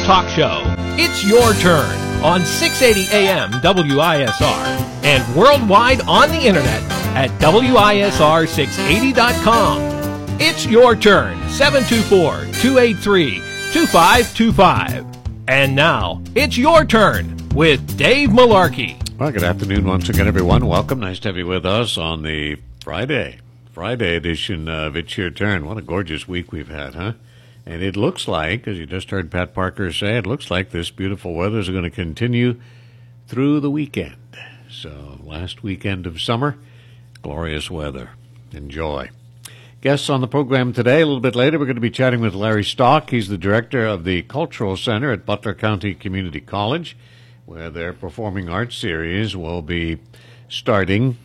talk show. It's your turn on 680 AM WISR and worldwide on the internet at WISR680.com. It's your turn, 724-283-2525. And now, it's your turn with Dave Malarkey. Well, good afternoon once again, everyone. Welcome. Nice to have you with us on the Friday edition of It's Your Turn. What a gorgeous week we've had, huh? And it looks like, as you just heard Pat Parker say, it looks like this beautiful weather is going to continue through the weekend. So, last weekend of summer, glorious weather. Enjoy. Guests on the program today, a little bit later, we're going to be chatting with Larry Stock. He's the director of the Cultural Center at Butler County Community College, where their performing arts series will be starting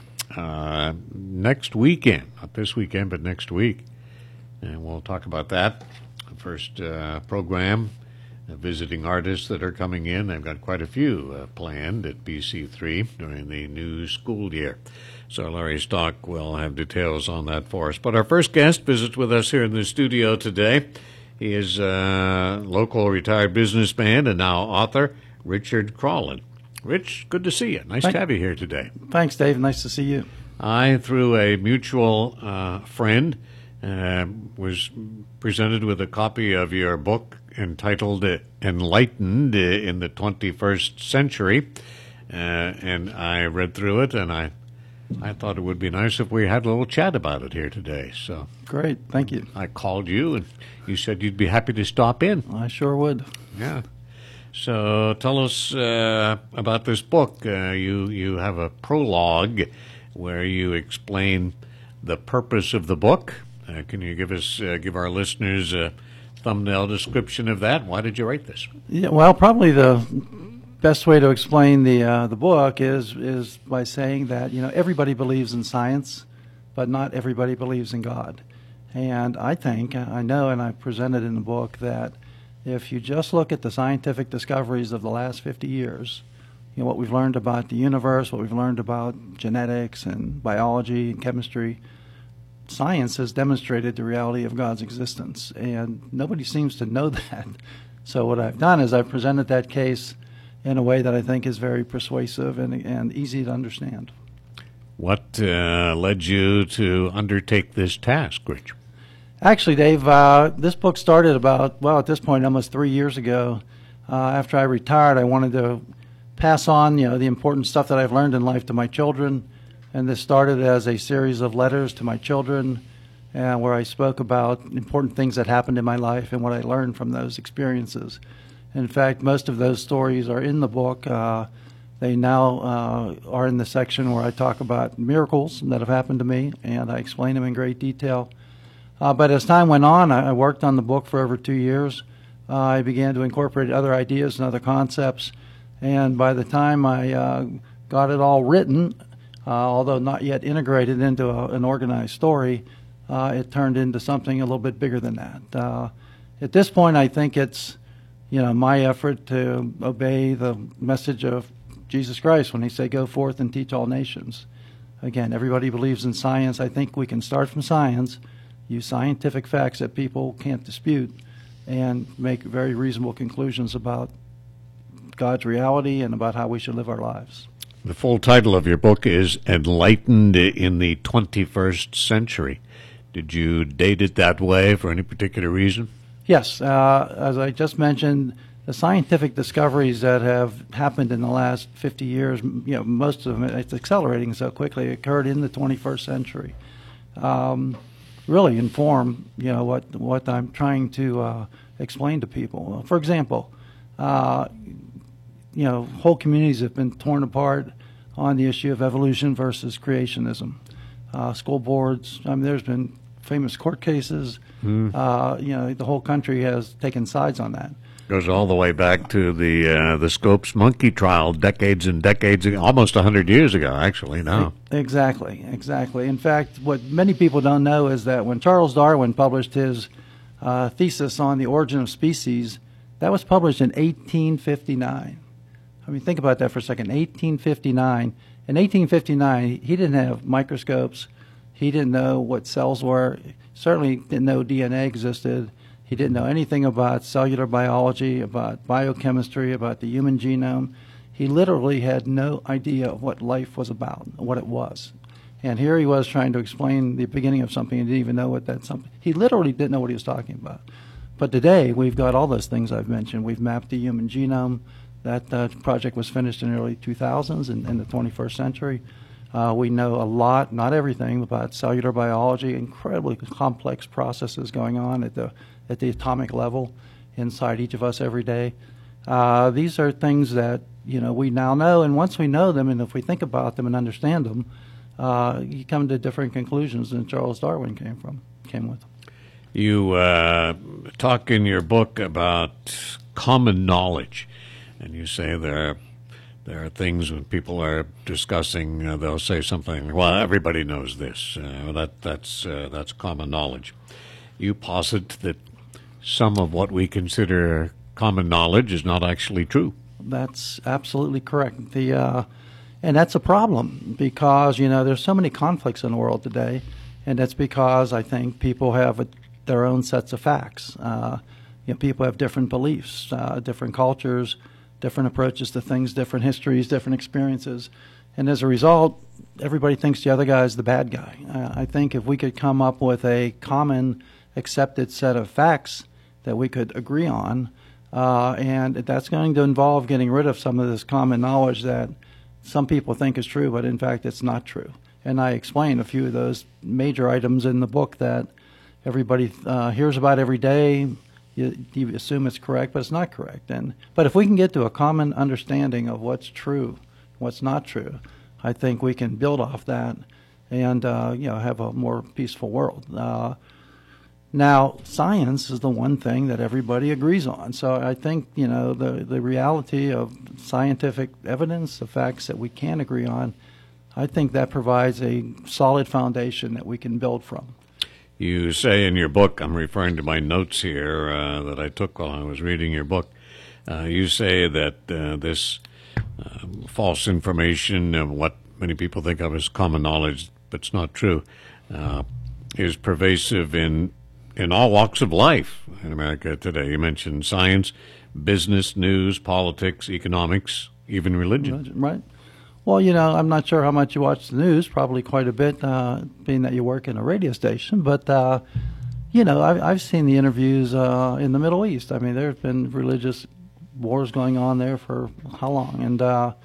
next weekend. Not this weekend, but next week. And we'll talk about that. First program, visiting artists that are coming in. They've got quite a few planned at BC3 during the new school year. So Larry Stock will have details on that for us. But our first guest visits with us here in the studio today. He is a local retired businessman and now author, Richard Crawlin. Rich, good to see you. Nice to have you here today. Thanks, Dave. Nice to see you. I, through a mutual friend, was presented with a copy of your book entitled Enlightened in the 21st Century, and I read through it, and I thought it would be nice if we had a little chat about it here today. So great, thank you. I called you, and you said you'd be happy to stop in. I sure would. Yeah. So tell us about this book. You have a prologue where you explain the purpose of the book. Can you give our listeners a thumbnail description of that? Why did you write this? Yeah, well, probably the best way to explain the book is by saying that everybody believes in science, but not everybody believes in God. And I think I know, and I presented in the book that if you just look at the scientific discoveries of the last 50 years, what we've learned about the universe, what we've learned about genetics and biology and chemistry. Science has demonstrated the reality of God's existence, and nobody seems to know that. So what I've done is I've presented that case in a way that I think is very persuasive and easy to understand. What led you to undertake this task, Rich? Actually, Dave, this book started at this point, almost 3 years ago. After I retired, I wanted to pass on, the important stuff that I've learned in life to my children. And this started as a series of letters to my children where I spoke about important things that happened in my life and what I learned from those experiences. In fact, most of those stories are in the book. They now are in the section where I talk about miracles that have happened to me, and I explain them in great detail. But as time went on, I worked on the book for over 2 years. I began to incorporate other ideas and other concepts. And by the time I got it all written, although not yet integrated into an organized story, it turned into something a little bit bigger than that. At this point, I think it's my effort to obey the message of Jesus Christ when he said, "Go forth and teach all nations." Again, everybody believes in science. I think we can start from science, use scientific facts that people can't dispute, and make very reasonable conclusions about God's reality and about how we should live our lives. The full title of your book is Enlightened in the 21st Century. Did you date it that way for any particular reason? Yes. As I just mentioned, the scientific discoveries that have happened in the last 50 years, most of them, it's accelerating so quickly, occurred in the 21st century. Really inform, what I'm trying to explain to people. For example, whole communities have been torn apart on the issue of evolution versus creationism. School boards, there's been famous court cases. The whole country has taken sides on that. Goes all the way back to the Scopes monkey trial decades and decades ago, almost 100 years ago, actually, now. Exactly. In fact, what many people don't know is that when Charles Darwin published his thesis on the origin of species, that was published in 1859. Think about that for a second. 1859. In 1859, he didn't have microscopes. He didn't know what cells were. Certainly didn't know DNA existed. He didn't know anything about cellular biology, about biochemistry, about the human genome. He literally had no idea what life was about, what it was. And here he was trying to explain the beginning of something and didn't even know what that something. He literally didn't know what he was talking about. But today, we've got all those things I've mentioned. We've mapped the human genome. That project was finished in the early 2000s in the 21st century. We know a lot, not everything, about cellular biology, incredibly complex processes going on at the atomic level inside each of us every day. These are things that we now know, and once we know them, and if we think about them and understand them, you come to different conclusions than Charles Darwin came with. You talk in your book about common knowledge, and you say there are things when people are discussing, they'll say something like, well, everybody knows this. That's common knowledge. You posit that some of what we consider common knowledge is not actually true. That's absolutely correct. And that's a problem because, there's so many conflicts in the world today, and that's because I think people have their own sets of facts. People have different beliefs, different cultures, different approaches to things, different histories, different experiences. And as a result, everybody thinks the other guy is the bad guy. I think if we could come up with a common accepted set of facts that we could agree on, and that's going to involve getting rid of some of this common knowledge that some people think is true, but in fact it's not true. And I explain a few of those major items in the book that everybody hears about every day. You assume it's correct, but it's not correct. But if we can get to a common understanding of what's true, what's not true, I think we can build off that and have a more peaceful world. Now, science is the one thing that everybody agrees on. So I think the reality of scientific evidence, the facts that we can agree on, I think that provides a solid foundation that we can build from. You say in your book, I'm referring to my notes here that I took while I was reading your book, you say that this false information, what many people think of as common knowledge, but it's not true, is pervasive in all walks of life in America today. You mentioned science, business, news, politics, economics, even religion. Right. Well, I'm not sure how much you watch the news, probably quite a bit, being that you work in a radio station. But, I've seen the interviews in the Middle East. I mean, there have been religious wars going on there for how long? And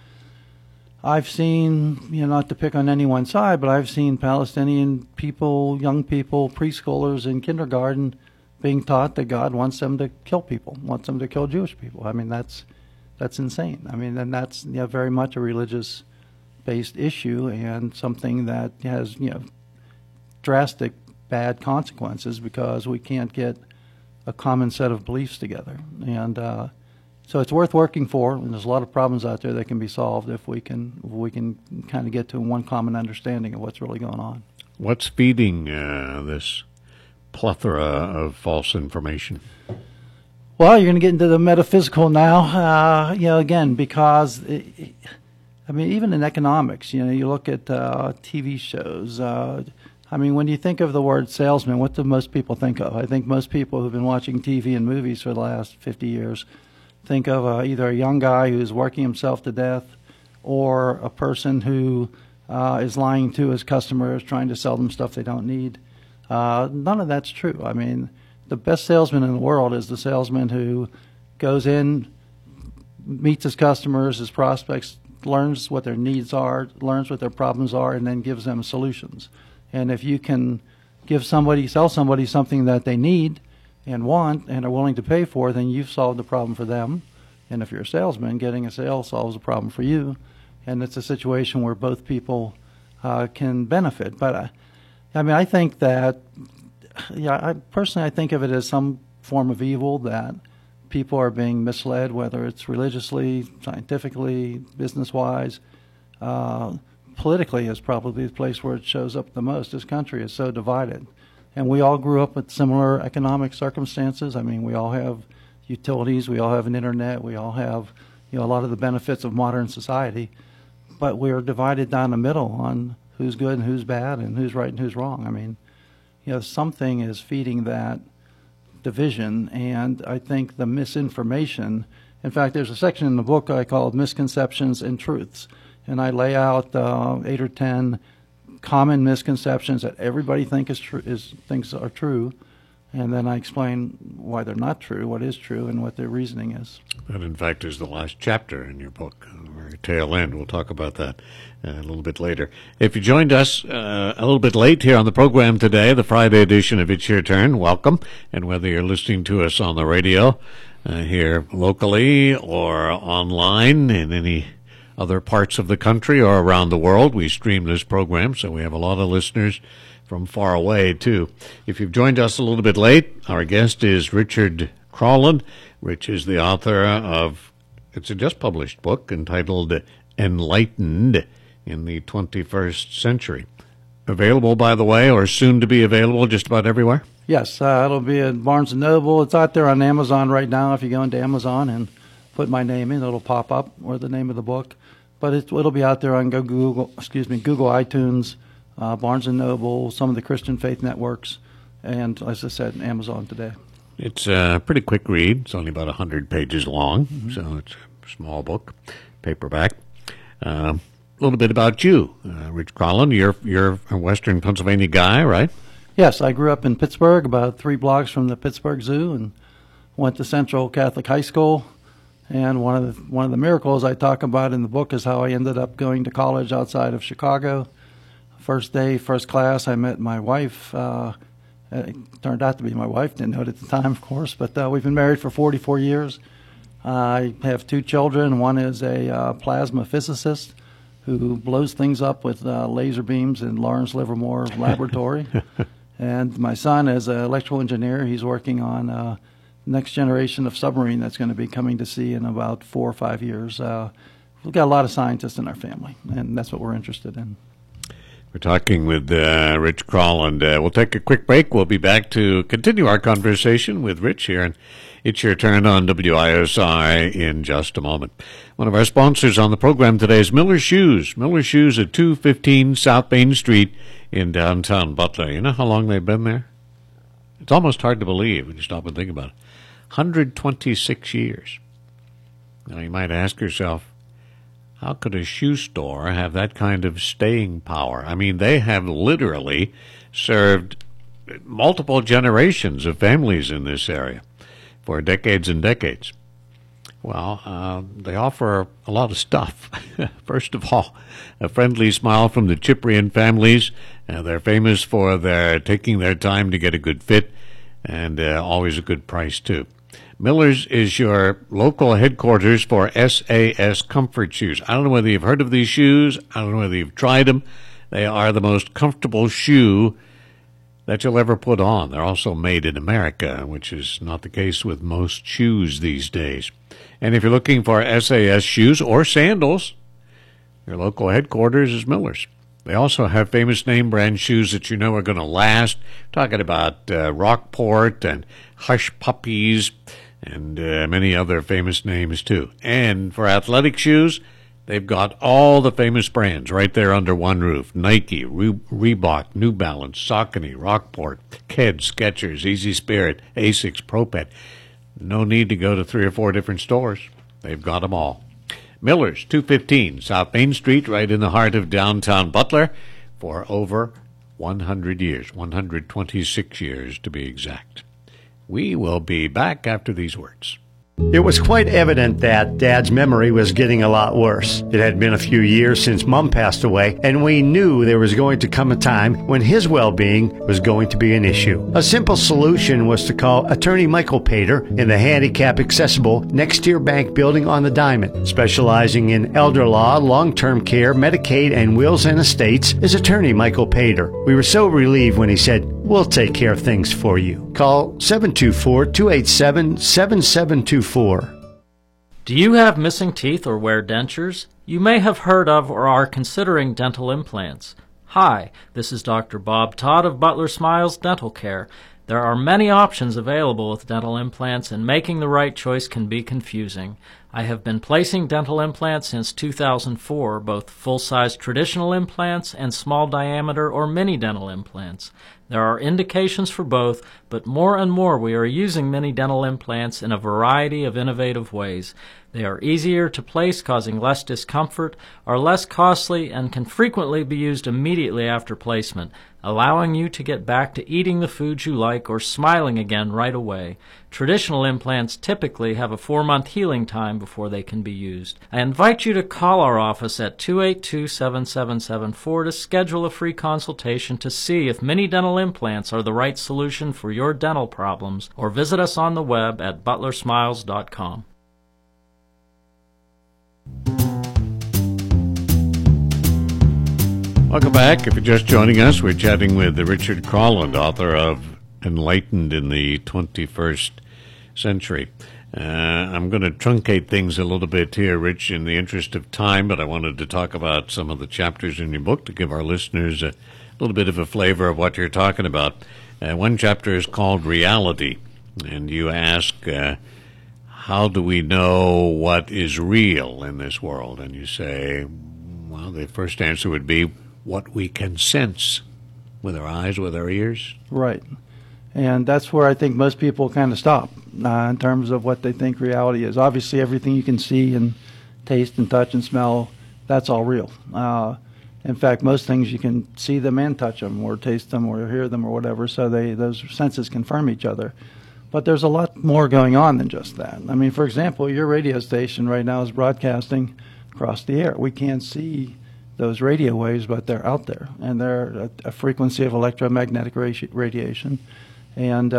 I've seen, not to pick on any one side, but I've seen Palestinian people, young people, preschoolers in kindergarten being taught that God wants them to kill people, wants them to kill Jewish people. I mean, that's insane. I mean, and that's very much a religious-based issue and something that has drastic bad consequences because we can't get a common set of beliefs together. And so it's worth working for. And there's a lot of problems out there that can be solved if we can kind of get to one common understanding of what's really going on. What's feeding this plethora of false information? Well, you're going to get into the metaphysical now, again, because, even in economics, you look at TV shows. When you think of the word salesman, what do most people think of? I think most people who've been watching TV and movies for the last 50 years think of either a young guy who's working himself to death or a person who is lying to his customers, trying to sell them stuff they don't need. None of that's true. I mean, the best salesman in the world is the salesman who goes in, meets his customers, his prospects, learns what their needs are, learns what their problems are, and then gives them solutions. And if you can sell somebody something that they need and want and are willing to pay for, then you've solved the problem for them. And if you're a salesman, getting a sale solves a problem for you. And it's a situation where both people can benefit. But I think that, I think of it as some form of evil that people are being misled, whether it's religiously, scientifically, business-wise. Politically is probably the place where it shows up the most. This country is so divided. And we all grew up with similar economic circumstances. I mean, we all have utilities, we all have an internet, we all have a lot of the benefits of modern society. But we are divided down the middle on who's good and who's bad and who's right and who's wrong. I mean, something is feeding that division, and I think the misinformation. In fact, there's a section in the book I call Misconceptions and Truths, and I lay out 8 or 10 common misconceptions that everybody thinks are true, and then I explain why they're not true, what is true, and what their reasoning is. That, in fact, is the last chapter in your book, or tail end. We'll talk about that a little bit later. If you joined us a little bit late here on the program today, the Friday edition of It's Your Turn, welcome. And whether you're listening to us on the radio here locally or online in any other parts of the country or around the world, we stream this program, so we have a lot of listeners from far away, too. If you've joined us a little bit late, our guest is Richard Crolland. Rich is the author of, it's a just published book entitled Enlightened in the 21st Century. Available, by the way, or soon to be available just about everywhere? Yes, it'll be at Barnes & Noble. It's out there on Amazon right now. If you go into Amazon and put my name in, it'll pop up, or the name of the book. But it'll be out there on Google iTunes, Barnes & Noble, some of the Christian faith networks, and, as I said, Amazon today. It's a pretty quick read. It's only about 100 pages long, so it's a small book, paperback. A little bit about you, Rich Crolland. You're a Western Pennsylvania guy, right? Yes, I grew up in Pittsburgh, about 3 blocks from the Pittsburgh Zoo, and went to Central Catholic High School. And one of the miracles I talk about in the book is how I ended up going to college outside of Chicago. First day, first class, I met my wife. It turned out to be my wife. Didn't know it at the time, of course, but we've been married for 44 years. I have 2 children. One is a plasma physicist who blows things up with laser beams in Lawrence Livermore Laboratory. And my son is an electrical engineer. He's working on next generation of submarine that's going to be coming to sea in about 4 or 5 years. We've got a lot of scientists in our family, and that's what we're interested in. We're talking with Rich Crolland. We'll take a quick break. We'll be back to continue our conversation with Rich here, and It's Your Turn on WISI in just a moment. One of our sponsors on the program today is Miller Shoes. Miller Shoes at 215 South Main Street in downtown Butler. You know how long they've been there? It's almost hard to believe when you stop and think about it. 126 years. Now, you might ask yourself, how could a shoe store have that kind of staying power? I mean, they have literally served multiple generations of families in this area for decades and decades. Well, they offer a lot of stuff. First of all, a friendly smile from the Cyprian families. They're famous for their taking their time to get a good fit, and always a good price, too. Miller's is your local headquarters for SAS Comfort Shoes. I don't know whether you've heard of these shoes. I don't know whether you've tried them. They are the most comfortable shoe that you'll ever put on. They're also made in America, which is not the case with most shoes these days. And if you're looking for SAS shoes or sandals, your local headquarters is Miller's. They also have famous name brand shoes that you know are going to last. Talking about Rockport and Hush Puppies and many other famous names too. And for athletic shoes, they've got all the famous brands right there under one roof. Nike, Reebok, New Balance, Saucony, Rockport, Keds, Skechers, Easy Spirit, Asics, Propet. No need to go to 3 or 4 different stores. They've got them all. Miller's, 215 South Main Street, right in the heart of downtown Butler, for over 100 years, 126 years to be exact. We will be back after these words. It was quite evident that Dad's memory was getting a lot worse. It had been a few years since Mom passed away, and we knew there was going to come a time when his well-being was going to be an issue. A simple solution was to call Attorney Michael Pater in the handicap-accessible Next Tier Bank building on the Diamond. Specializing in elder law, long-term care, Medicaid, and wills and estates is Attorney Michael Pater. We were so relieved when he said, "We'll take care of things for you." Call 724-287-7724. Do you have missing teeth or wear dentures? You may have heard of or are considering dental implants. Hi, this is Dr. Bob Todd of Butler Smiles Dental Care. There are many options available with dental implants, and making the right choice can be confusing. I have been placing dental implants since 2004, both full-size traditional implants and small diameter or mini dental implants. There are indications for both, but more and more we are using mini dental implants in a variety of innovative ways. They are easier to place, causing less discomfort, are less costly, and can frequently be used immediately after placement, allowing you to get back to eating the foods you like or smiling again right away. Traditional implants typically have a 4-month healing time before they can be used. I invite you to call our office at 282-7774 to schedule a free consultation to see if mini dental implants are the right solution for your dental problems, or visit us on the web at butlersmiles.com. Welcome back. If you're just joining us, we're chatting with Richard Carland, author of Enlightened in the 21st Century. I'm going to truncate things a little bit here, Rich, in the interest of time, but I wanted to talk about some of the chapters in your book to give our listeners a little bit of a flavor of what you're talking about. One chapter is called Reality, and you ask, how do we know what is real in this world? And you say, well, the first answer would be what we can sense with our eyes, with our ears. Right. And that's where I think most people kind of stop in terms of what they think reality is. Obviously, everything you can see and taste and touch and smell, that's all real. In fact, most things you can see them and touch them or taste them or hear them or whatever, so those senses confirm each other. But there's a lot more going on than just that. I mean, for example, your radio station right now is broadcasting across the air. We can't see those radio waves, but they're out there, and they're a frequency of electromagnetic radiation, and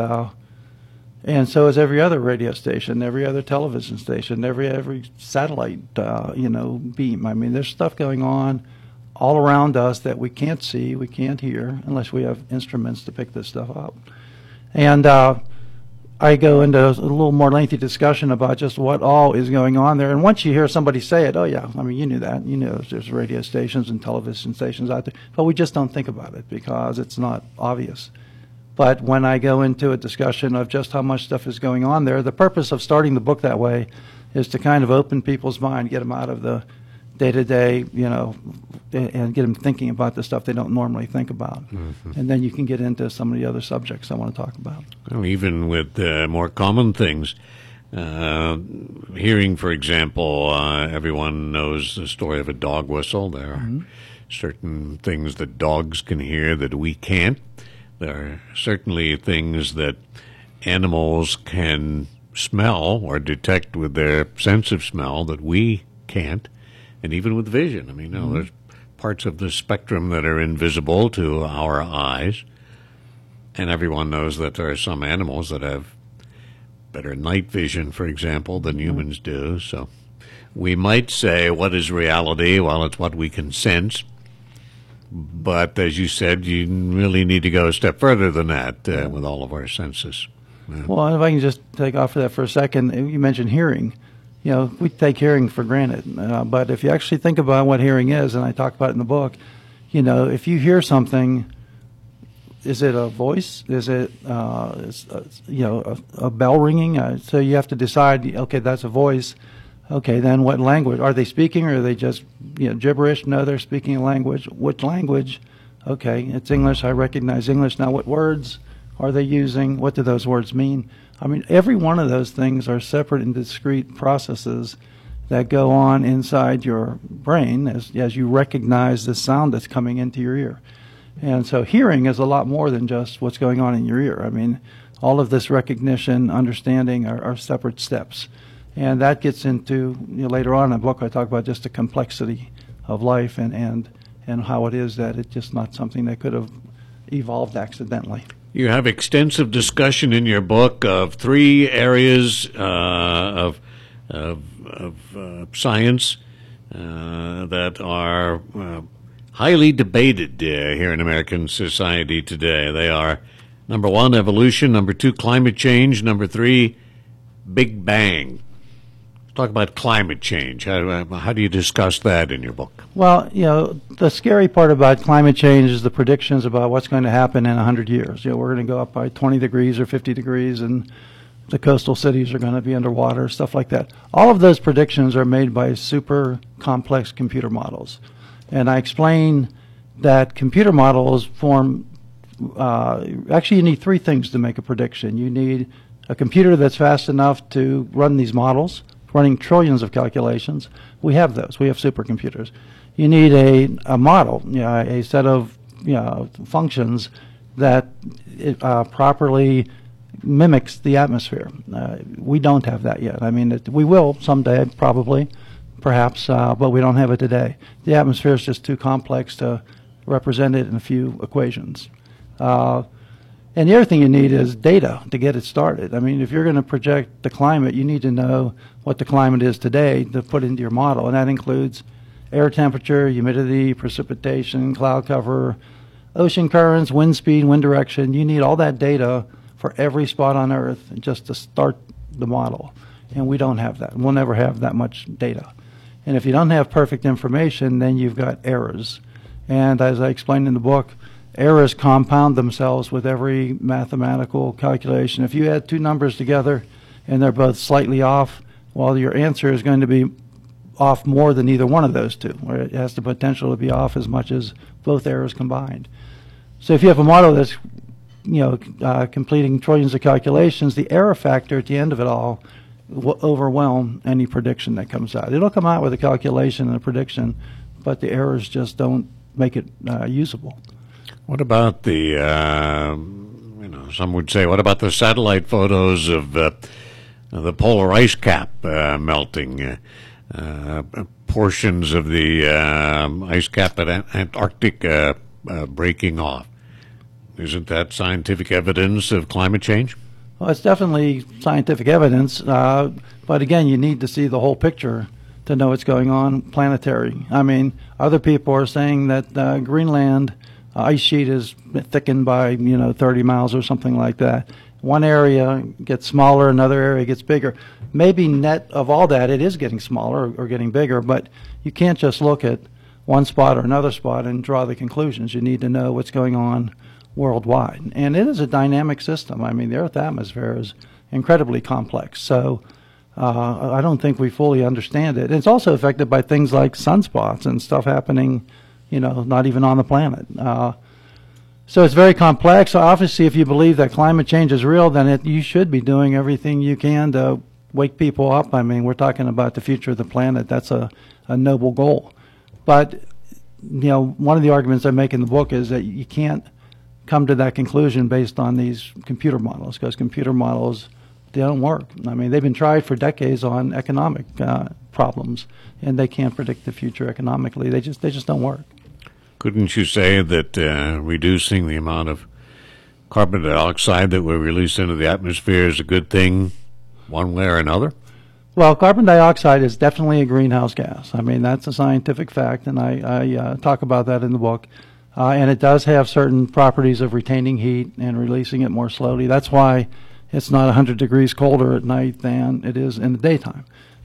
so is every other radio station, every other television station, every satellite beam. I mean, there's stuff going on all around us that we can't see, we can't hear, unless we have instruments to pick this stuff up. And I go into a little more lengthy discussion about just what all is going on there. And once you hear somebody say it, oh, yeah, I mean, you knew that. You know there's radio stations and television stations out there. But we just don't think about it because it's not obvious. But when I go into a discussion of just how much stuff is going on there, the purpose of starting the book that way is to kind of open people's mind, get them out of the day-to-day, and get them thinking about the stuff they don't normally think about. Mm-hmm. And then you can get into some of the other subjects I want to talk about. Well, even with more common things, hearing, for example, everyone knows the story of a dog whistle. There are certain things that dogs can hear that we can't. There are certainly things that animals can smell or detect with their sense of smell that we can't. And even with vision, I mean, there's parts of the spectrum that are invisible to our eyes. And everyone knows that there are some animals that have better night vision, for example, than humans do. So we might say, what is reality? Well, it's what we can sense. But as you said, you really need to go a step further than that with all of our senses. Yeah. Well, if I can just take off of that for a second, you mentioned hearing. We take hearing for granted, but if you actually think about what hearing is, and I talk about it in the book, if you hear something, is it a voice? Is it, a bell ringing? So you have to decide, okay, that's a voice. Okay, then what language? Are they speaking or are they just, gibberish? No, they're speaking a language. What language? Okay, it's English. I recognize English. Now what words are they using? What do those words mean? I mean, every one of those things are separate and discrete processes that go on inside your brain as you recognize the sound that's coming into your ear. And so hearing is a lot more than just what's going on in your ear. I mean, all of this recognition, understanding are separate steps. And that gets into, later on in the book, I talk about just the complexity of life and how it is that it's just not something that could have evolved accidentally. You have extensive discussion in your book of 3 areas of science that are highly debated here in American society today. They are, number 1, evolution; number 2, climate change; number 3, Big Bang. Talk about climate change. How do you discuss that in your book? Well, the scary part about climate change is the predictions about what's going to happen in 100 years. We're going to go up by 20 degrees or 50 degrees, and the coastal cities are going to be underwater, stuff like that. All of those predictions are made by super complex computer models. And I explain that computer models form actually you need three things to make a prediction. You need a computer that's fast enough to run these models, running trillions of calculations. We have those. We have supercomputers. You need a model, a set of functions that properly mimics the atmosphere. We don't have that yet. I mean, we will someday, probably, perhaps, but we don't have it today. The atmosphere is just too complex to represent it in a few equations. And the other thing you need is data to get it started. I mean, if you're going to project the climate, you need to know what the climate is today to put into your model, and that includes air temperature, humidity, precipitation, cloud cover, ocean currents, wind speed, wind direction. You need all that data for every spot on Earth just to start the model. And we don't have that. We'll never have that much data. And if you don't have perfect information, then you've got errors. And as I explained in the book, errors compound themselves with every mathematical calculation. If you add two numbers together and they're both slightly off, well, your answer is going to be off more than either one of those two, where it has the potential to be off as much as both errors combined. So if you have a model that's completing trillions of calculations, the error factor at the end of it all will overwhelm any prediction that comes out. It'll come out with a calculation and a prediction, but the errors just don't make it usable. What about the, some would say, what about the satellite photos of the polar ice cap melting? Portions of the ice cap at Antarctic breaking off. Isn't that scientific evidence of climate change? Well, it's definitely scientific evidence, but again, you need to see the whole picture to know what's going on planetary. I mean, other people are saying that Greenland ice sheet is thickened by 30 miles or something like that. One area gets smaller, another area gets bigger. Maybe net of all that, it is getting smaller or getting bigger, but you can't just look at one spot or another spot and draw the conclusions. You need to know what's going on worldwide. And it is a dynamic system. I mean, the Earth atmosphere is incredibly complex. So I don't think we fully understand it. It's also affected by things like sunspots and stuff happening, not even on the planet. So it's very complex. Obviously, if you believe that climate change is real, then you should be doing everything you can to wake people up. I mean, we're talking about the future of the planet. That's a noble goal. But, one of the arguments I make in the book is that you can't come to that conclusion based on these computer models, because computer models, they don't work. I mean, they've been tried for decades on economic problems, and they can't predict the future economically. They just don't work. Couldn't you say that reducing the amount of carbon dioxide that we release into the atmosphere is a good thing one way or another? Well, carbon dioxide is definitely a greenhouse gas. I mean, that's a scientific fact, and I talk about that in the book. And it does have certain properties of retaining heat and releasing it more slowly. That's why it's not 100 degrees colder at night than it is in the daytime.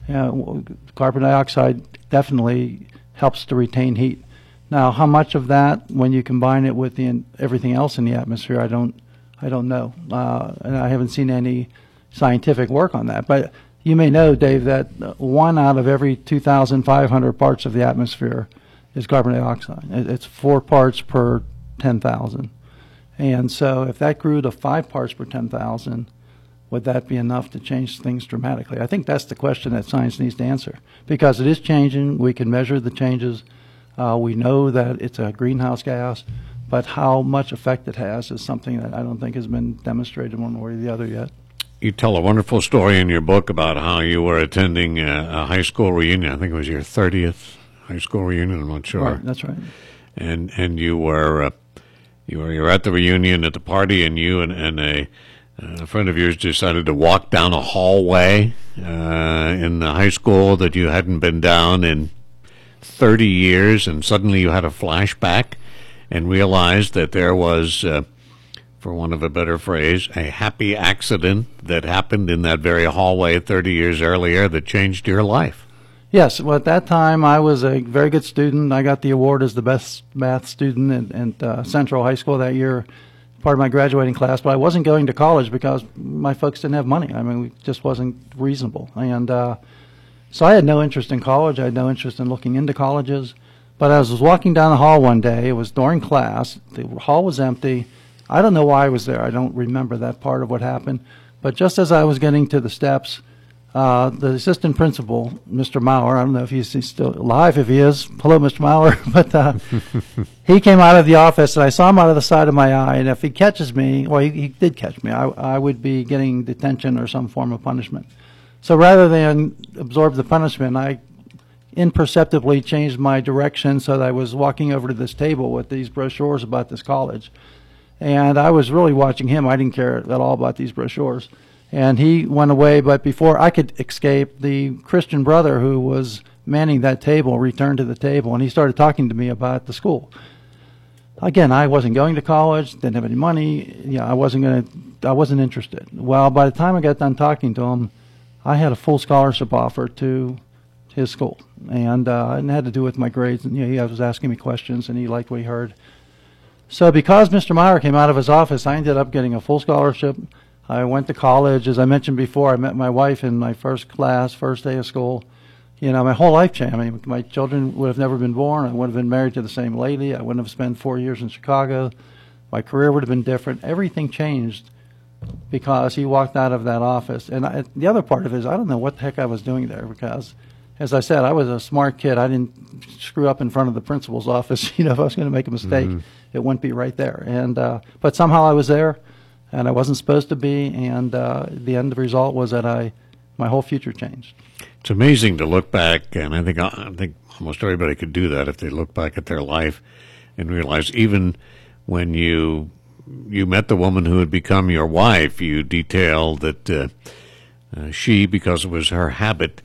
Carbon dioxide definitely helps to retain heat. Now, how much of that, when you combine it with everything else in the atmosphere, I don't know, and I haven't seen any scientific work on that. But you may know, Dave, that 1 out of every 2,500 parts of the atmosphere is carbon dioxide. It's 4 parts per 10,000, and so if that grew to 5 parts per 10,000, would that be enough to change things dramatically? I think that's the question that science needs to answer, because it is changing. We can measure the changes. We know that it's a greenhouse gas, but how much effect it has is something that I don't think has been demonstrated one way or the other yet. You tell a wonderful story in your book about how you were attending a high school reunion. I think it was your 30th high school reunion. I'm not sure. Right, that's right. And you were at the reunion at the party, and you and a friend of yours decided to walk down a hallway in the high school that you hadn't been down in 30 years, and suddenly you had a flashback and realized that there was, for want of a better phrase, a happy accident that happened in that very hallway 30 years earlier that changed your life. Yes, well, at that time I was a very good student. I got the award as the best math student at Central High School that year, part of my graduating class, but I wasn't going to college because my folks didn't have money. I mean, it just wasn't reasonable. And so I had no interest in college. I had no interest in looking into colleges. But as I was walking down the hall one day, it was during class, the hall was empty, I don't know why I was there. I don't remember that part of what happened. But just as I was getting to the steps, the assistant principal, Mr. Maurer, I don't know if he's still alive. If he is, hello, Mr. Maurer. But he came out of the office, and I saw him out of the side of my eye. And if he catches me, well, he did catch me, I would be getting detention or some form of punishment. So rather than absorb the punishment, I imperceptibly changed my direction so that I was walking over to this table with these brochures about this college. And I was really watching him. I didn't care at all about these brochures. And he went away, but before I could escape, the Christian brother who was manning that table returned to the table, and he started talking to me about the school. Again, I wasn't going to college, didn't have any money. I wasn't interested. Well, by the time I got done talking to him, I had a full scholarship offer to his school, and it had to do with my grades. And he was asking me questions, and he liked what he heard. So because Mr. Meyer came out of his office, I ended up getting a full scholarship. I went to college. As I mentioned before, I met my wife in my first class, first day of school. My whole life changed. I mean, my children would have never been born. I would have been married to the same lady. I wouldn't have spent 4 years in Chicago. My career would have been different. Everything changed because he walked out of that office. And the other part of it is I don't know what the heck I was doing there because, as I said, I was a smart kid. I didn't screw up in front of the principal's office. If I was going to make a mistake, it wouldn't be right there. And but somehow I was there. And I wasn't supposed to be, and the end result was that my whole future changed. It's amazing to look back, and I think almost everybody could do that if they look back at their life and realize even when you met the woman who had become your wife, you detailed that she, because it was her habit,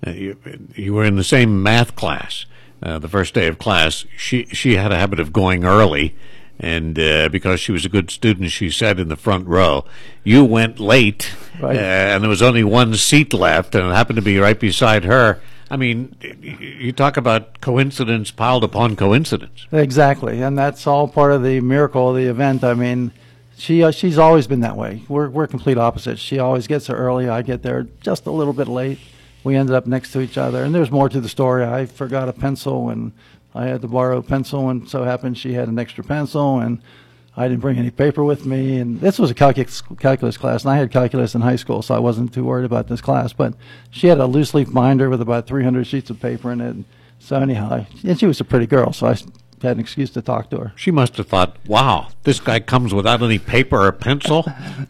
you were in the same math class. The first day of class, she had a habit of going early. And because she was a good student, she sat in the front row. You went late, right. And there was only one seat left, and it happened to be right beside her. I mean, you talk about coincidence piled upon coincidence. Exactly, and that's all part of the miracle of the event. I mean, she's always been that way. We're complete opposites. She always gets there early. I get there just a little bit late. We ended up next to each other, and there's more to the story. I forgot a pencil, and I had to borrow a pencil, and so happened she had an extra pencil, and I didn't bring any paper with me. And this was a calculus class, and I had calculus in high school, so I wasn't too worried about this class. But she had a loose leaf binder with about 300 sheets of paper in it. So anyhow, and she was a pretty girl, so I had an excuse to talk to her. She must have thought, wow, this guy comes without any paper or pencil.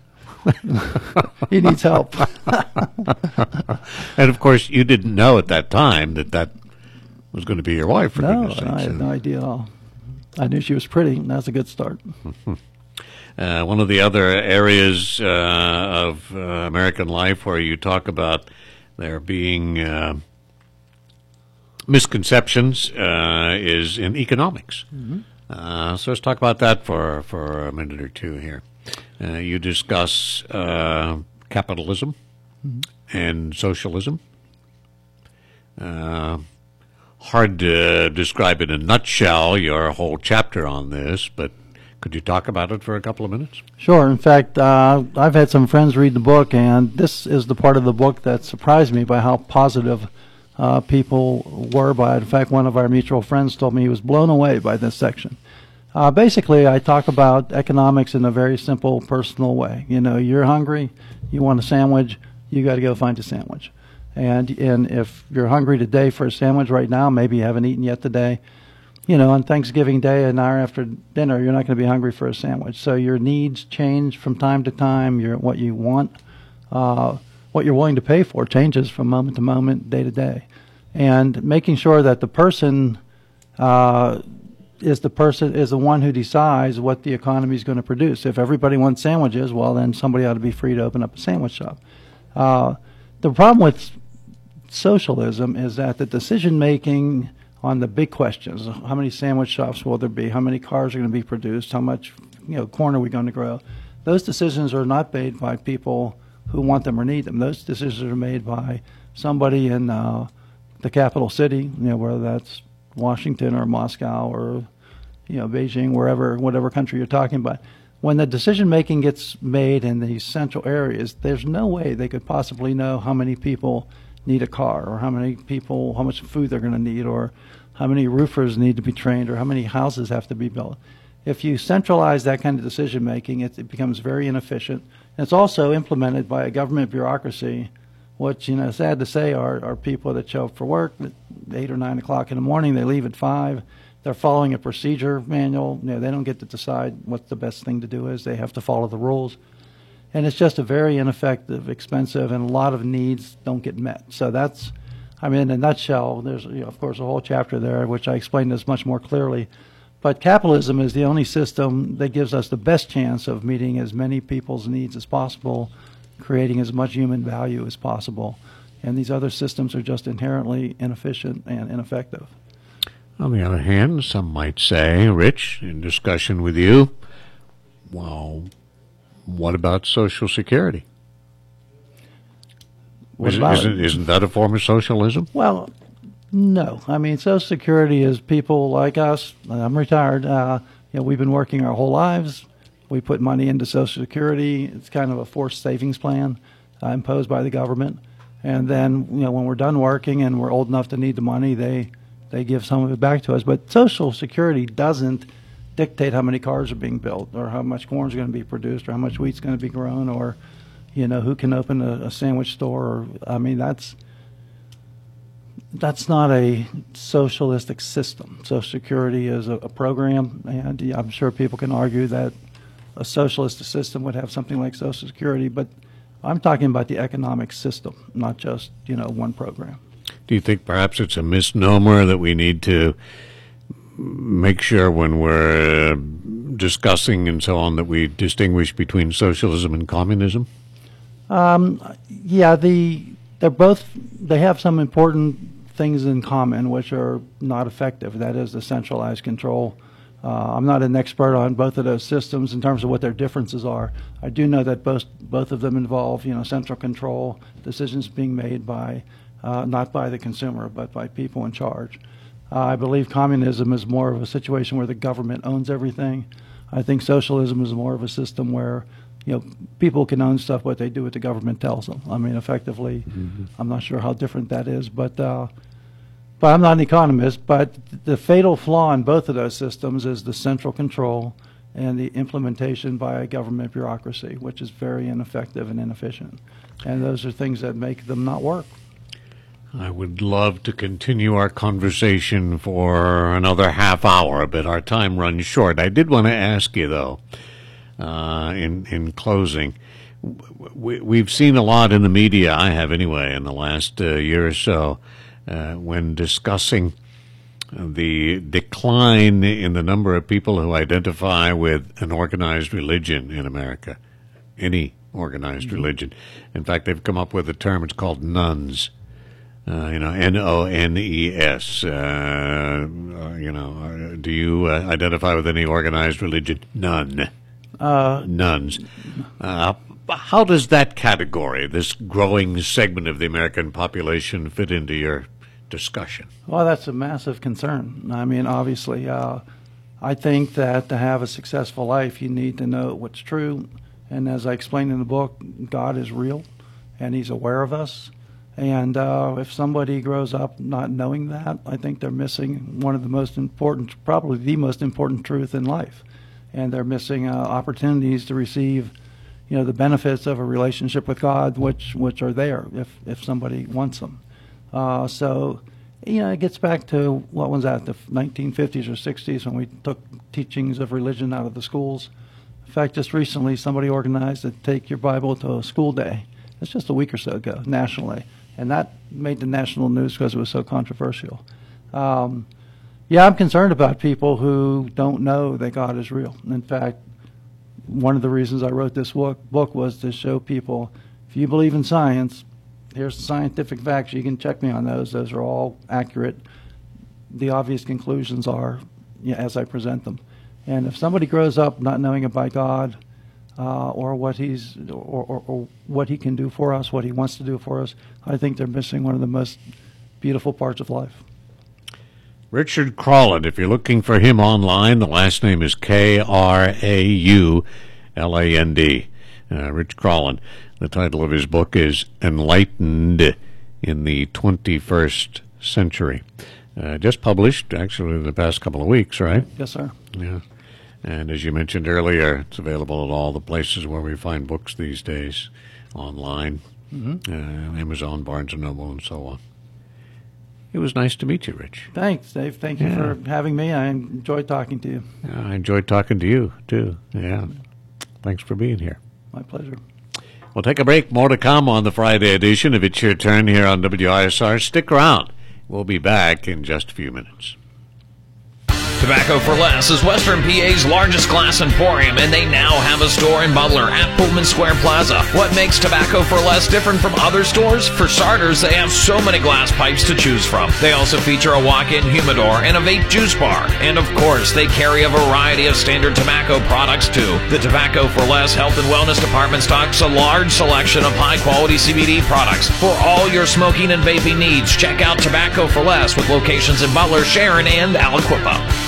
He needs help. And, of course, you didn't know at that time that was going to be your wife, for goodness sakes. No, I had no idea at all. I knew she was pretty, and that's a good start. One of the other areas of American life where you talk about there being misconceptions is in economics. So let's talk about that for a minute or two here. You discuss capitalism and socialism. Hard to describe in a nutshell your whole chapter on this, but could you talk about it for a couple of minutes? Sure. In fact, I've had some friends read the book, and this is the part of the book that surprised me by how positive people were by it. In fact, one of our mutual friends told me he was blown away by this section. Basically, I talk about economics in a very simple, personal way. You're hungry, you want a sandwich, you got to go find a sandwich. And if you're hungry today for a sandwich right now, maybe you haven't eaten yet today, on Thanksgiving Day, an hour after dinner, you're not going to be hungry for a sandwich. So your needs change from time to time. What you want, what you're willing to pay for changes from moment to moment, day to day. And making sure that the person is the one who decides what the economy is going to produce. If everybody wants sandwiches, well, then somebody ought to be free to open up a sandwich shop. The problem with socialism is that the decision-making on the big questions, how many sandwich shops will there be, how many cars are going to be produced, how much corn are we going to grow, those decisions are not made by people who want them or need them. Those decisions are made by somebody in the capital city, whether that's Washington or Moscow or Beijing, whatever country you're talking about. When the decision-making gets made in these central areas, there's no way they could possibly know how many people need a car or how much food they're going to need or how many roofers need to be trained or how many houses have to be built. if you centralize that kind of decision making, it becomes very inefficient. And it's also implemented by a government bureaucracy, which, sad to say, are people that show up for work at 8 or 9 o'clock in the morning. They leave at 5. They're following a procedure manual. They don't get to decide what the best thing to do is. They have to follow the rules. And it's just a very ineffective, expensive, and a lot of needs don't get met. So that's, in a nutshell, there's, of course, a whole chapter there which I explained this much more clearly. But capitalism is the only system that gives us the best chance of meeting as many people's needs as possible, creating as much human value as possible. And these other systems are just inherently inefficient and ineffective. On the other hand, some might say, Rich, in discussion with you, well, what about Social Security? Isn't that a form of socialism? Well, no. Social Security is people like us. I'm retired. We've been working our whole lives. We put money into Social Security. It's kind of a forced savings plan imposed by the government. And then, when we're done working and we're old enough to need the money, they give some of it back to us. But Social Security doesn't dictate how many cars are being built, or how much corn is going to be produced, or how much wheat's going to be grown, or who can open a sandwich store. That's not a socialistic system. Social Security is a program, and I'm sure people can argue that a socialist system would have something like Social Security, but I'm talking about the economic system, not just one program. Do you think perhaps it's a misnomer that we need to make sure when we're discussing and so on that we distinguish between socialism and communism? Yeah, they have some important things in common which are not effective. That is the centralized control. I'm not an expert on both of those systems in terms of what their differences are. I do know that both of them involve central control, decisions being made by not by the consumer but by people in charge. I believe communism is more of a situation where the government owns everything. I think socialism is more of a system where people can own stuff, but they do what the government tells them. Effectively, I'm not sure how different that is, but I'm not an economist. But the fatal flaw in both of those systems is the central control and the implementation by a government bureaucracy, which is very ineffective and inefficient. And those are things that make them not work. I would love to continue our conversation for another half hour, but our time runs short. I did want to ask you, though, in closing, we've seen a lot in the media, I have anyway, in the last year or so, when discussing the decline in the number of people who identify with an organized religion in America, any organized religion. In fact, they've come up with a term, it's called nuns. N-O-N-E-S. Do you identify with any organized religion? None. Nuns. How does that category, this growing segment of the American population, fit into your discussion? Well, that's a massive concern. Obviously, I think that to have a successful life, you need to know what's true. And as I explained in the book, God is real, and He's aware of us. And if somebody grows up not knowing that, I think they're missing one of the most important, probably the most important truth in life. And they're missing opportunities to receive, the benefits of a relationship with God, which are there if somebody wants them. So, it gets back to, what was that, the 1950s or 60s when we took teachings of religion out of the schools. In fact, just recently somebody organized to take your Bible to a school day. It's just a week or so ago, nationally. And that made the national news because it was so controversial. I'm concerned about people who don't know that God is real. In fact, one of the reasons I wrote this book was to show people, if you believe in science, here's the scientific facts. You can check me on those. Those are all accurate. The obvious conclusions are as I present them. And if somebody grows up not knowing about God, or what what He can do for us, what He wants to do for us, I think they're missing one of the most beautiful parts of life. Richard Crauland, if you're looking for him online, the last name is Krauland. Rich Crauland. The title of his book is Enlightened in the 21st Century. Just published, actually, in the past couple of weeks, right? Yes, sir. Yeah. And as you mentioned earlier, it's available at all the places where we find books these days, online, Amazon, Barnes & Noble, and so on. It was nice to meet you, Rich. Thanks, Dave. Thank you for having me. I enjoyed talking to you. Yeah, I enjoyed talking to you, too. Yeah. Thanks for being here. My pleasure. We'll take a break. More to come on the Friday edition of It's Your Turn here on WISR. Stick around. We'll be back in just a few minutes. Tobacco for Less is Western PA's largest glass emporium, and they now have a store in Butler at Pullman Square Plaza. What makes Tobacco for Less different from other stores? For starters, they have so many glass pipes to choose from. They also feature a walk-in humidor and a vape juice bar. And of course, they carry a variety of standard tobacco products too. The Tobacco for Less Health and Wellness Department stocks a large selection of high-quality CBD products. For all your smoking and vaping needs, check out Tobacco for Less with locations in Butler, Sharon, and Aliquippa.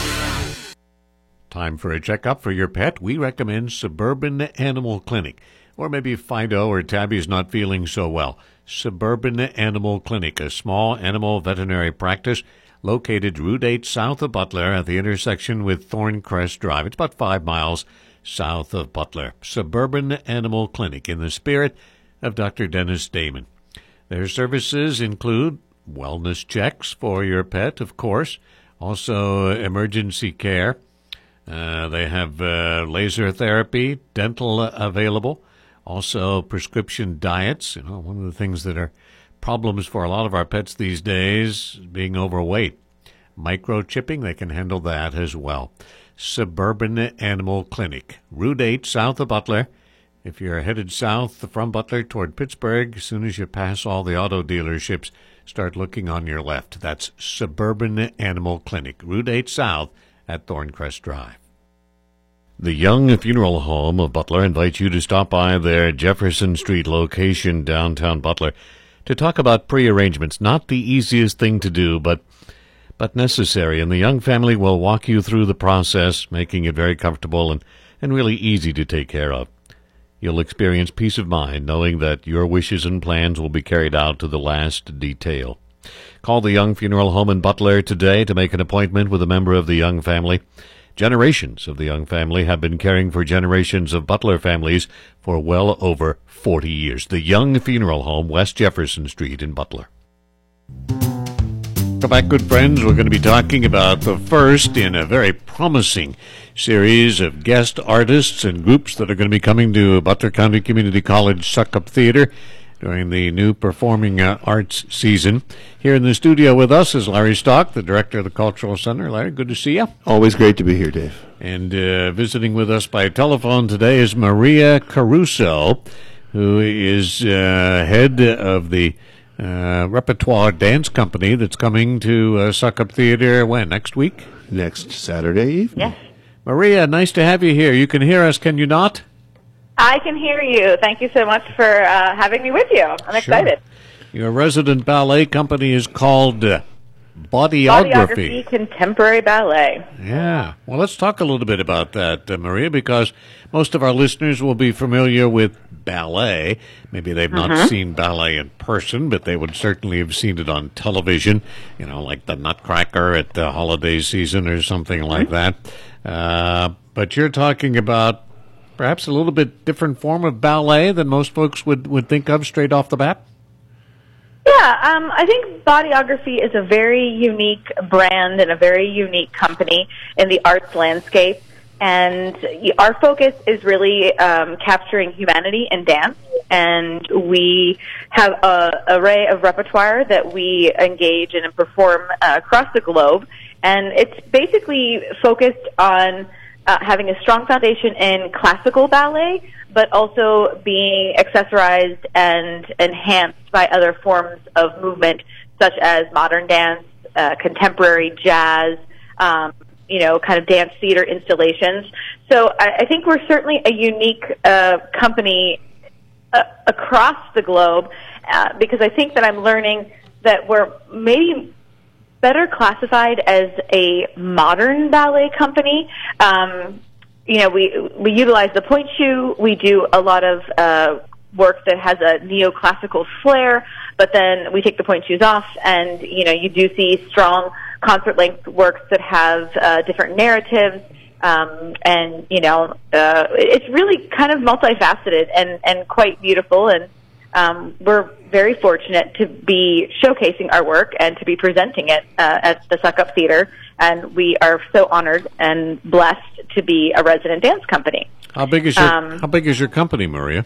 Time for a checkup for your pet. We recommend Suburban Animal Clinic. Or maybe Fido or Tabby's not feeling so well. Suburban Animal Clinic, a small animal veterinary practice located Route 8 south of Butler at the intersection with Thorncrest Drive. It's about 5 miles south of Butler. Suburban Animal Clinic, in the spirit of Dr. Dennis Damon. Their services include wellness checks for your pet, of course, also emergency care. They have laser therapy, dental available, also prescription diets. You know, one of the things that are problems for a lot of our pets these days is being overweight. Microchipping, they can handle that as well. Suburban Animal Clinic, Route 8 south of Butler. If you're headed south from Butler toward Pittsburgh, as soon as you pass all the auto dealerships, start looking on your left. That's Suburban Animal Clinic, Route 8 south at Thorncrest Drive. The Young Funeral Home of Butler invites you to stop by their Jefferson Street location downtown Butler to talk about pre-arrangements. Not the easiest thing to do, but necessary. And the Young family will walk you through the process, making it very comfortable and really easy to take care of. You'll experience peace of mind knowing that your wishes and plans will be carried out to the last detail. Call the Young Funeral Home in Butler today to make an appointment with a member of the Young family. Generations of the Young family have been caring for generations of Butler families for well over 40 years. The Young Funeral Home, West Jefferson Street in Butler. Welcome back, good friends. We're going to be talking about the first in a very promising series of guest artists and groups that are going to be coming to Butler County Community College Succop Theater during the new performing arts season. Here in the studio with us is Larry Stock, the director of the Cultural Center. Larry, good to see you. Always great to be here, Dave. And visiting with us by telephone today is Maria Caruso, who is head of the repertoire dance company that's coming to Succop Theater, when, next week? Next Saturday evening. Yes. Maria, nice to have you here. You can hear us, can you not? I can hear you. Thank you so much for having me with you. I'm excited. Your resident ballet company is called Bodyography. Bodyography Contemporary Ballet. Yeah. Well, let's talk a little bit about that, Maria, because most of our listeners will be familiar with ballet. Maybe they've not seen ballet in person, but they would certainly have seen it on television, you know, like the Nutcracker at the holiday season or something like that. But you're talking about perhaps a little bit different form of ballet than most folks would think of straight off the bat? Yeah, I think Bodyography is a very unique brand and a very unique company in the arts landscape. And our focus is really capturing humanity in dance. And we have an array of repertoire that we engage in and perform across the globe. And it's basically focused on having a strong foundation in classical ballet, but also being accessorized and enhanced by other forms of movement, such as modern dance, contemporary jazz, kind of dance theater installations. So I think we're certainly a unique company across the globe, because I think that I'm learning that we're maybe better classified as a modern ballet company. We utilize the point shoe. We do a lot of work that has a neoclassical flair, but then we take the point shoes off, and you do see strong concert-length works that have different narratives, And, it's really kind of multifaceted and quite beautiful. And we're very fortunate to be showcasing our work and to be presenting it at the Suck Up Theater. And we are so honored and blessed to be a resident dance company. How big is your company, Maria?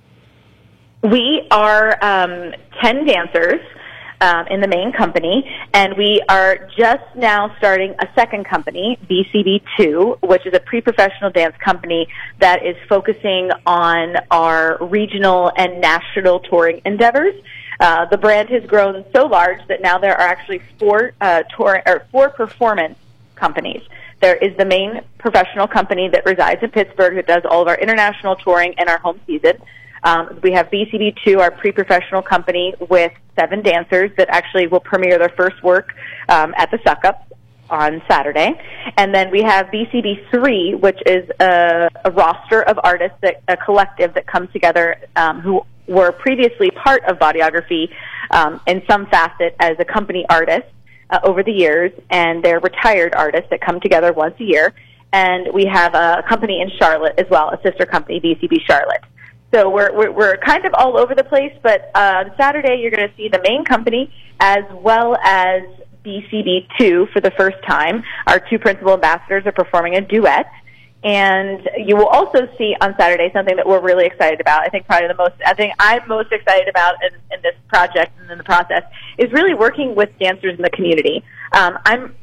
We are 10 dancers in the main company, and we are just now starting a second company, BCB2, which is a pre-professional dance company that is focusing on our regional and national touring endeavors. The brand has grown so large that now there are actually four performance companies. There is the main professional company that resides in Pittsburgh that does all of our international touring and our home season. We have BCB2, our pre-professional company, with 7 dancers that actually will premiere their first work at the Suck Up on Saturday. And then we have BCB3, which is a roster of artists, a collective that comes together who were previously part of Bodyography in some facet as a company artist over the years, and they're retired artists that come together once a year. And we have a company in Charlotte as well, a sister company, BCB Charlotte. So we're kind of all over the place, but on Saturday you're going to see the main company as well as BCB2 for the first time. Our 2 principal ambassadors are performing a duet. And you will also see on Saturday something that we're really excited about. I think I'm most excited about in this project and in the process is really working with dancers in the community. I'm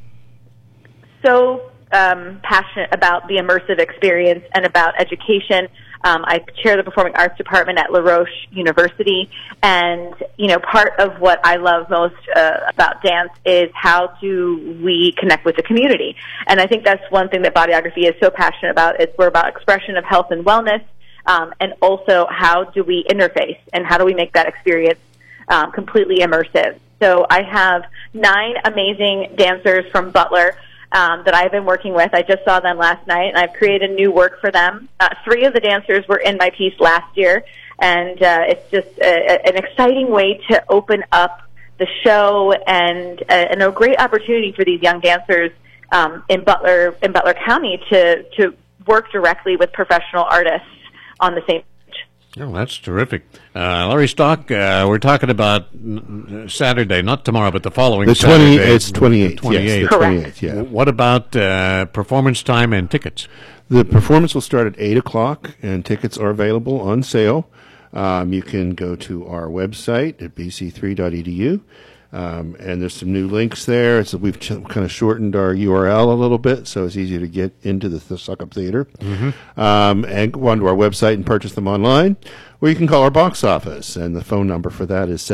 so passionate about the immersive experience and about education. I chair the Performing Arts Department at La Roche University, and part of what I love most about dance is how do we connect with the community. And I think that's one thing that Bodyography is so passionate about. We're about expression of health and wellness, and also how do we interface and how do we make that experience completely immersive. So I have 9 amazing dancers from Butler that I've been working with. I just saw them last night, and I've created new work for them. 3 of the dancers were in my piece last year, and it's just an exciting way to open up the show and a great opportunity for these young dancers in Butler County to work directly with professional artists on the same stage. Oh, that's terrific. Larry Stock, we're talking about Saturday, not tomorrow, but the following Saturday. It's 28th. 28th. Yes, the 28th, yeah. What about performance time and tickets? The performance will start at 8 o'clock, and tickets are available on sale. You can go to our website at bc3.edu, and there's some new links there. So we've kind of shortened our URL a little bit, so it's easier to get into the Suck Up Theater. And go onto our website and purchase them online, or you can call our box office, and the phone number for that is